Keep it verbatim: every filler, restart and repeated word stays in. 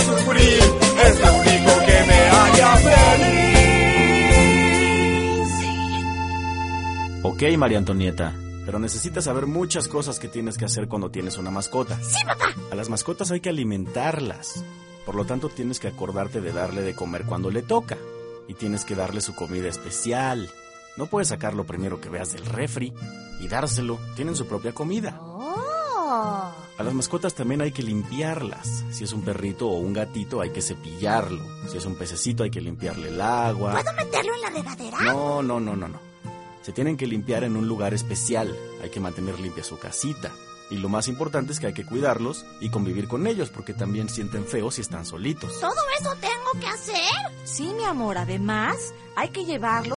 sufrir, es lo único que me haría feliz. Ok, María Antonieta, pero necesitas saber muchas cosas que tienes que hacer cuando tienes una mascota. ¡Sí, papá! A las mascotas hay que alimentarlas. Por lo tanto, tienes que acordarte de darle de comer cuando le toca. Y tienes que darle su comida especial. No puedes sacar lo primero que veas del refri y dárselo. Tienen su propia comida. ¡Oh! A las mascotas también hay que limpiarlas. Si es un perrito o un gatito, hay que cepillarlo. Si es un pececito, hay que limpiarle el agua. ¿Puedo meterlo en la regadera? No, no, no, no, no. Se tienen que limpiar en un lugar especial. Hay que mantener limpia su casita. Y lo más importante es que hay que cuidarlos y convivir con ellos, porque también sienten feo si están solitos. ¿Todo eso tengo que hacer? Sí, mi amor, además hay que llevarlo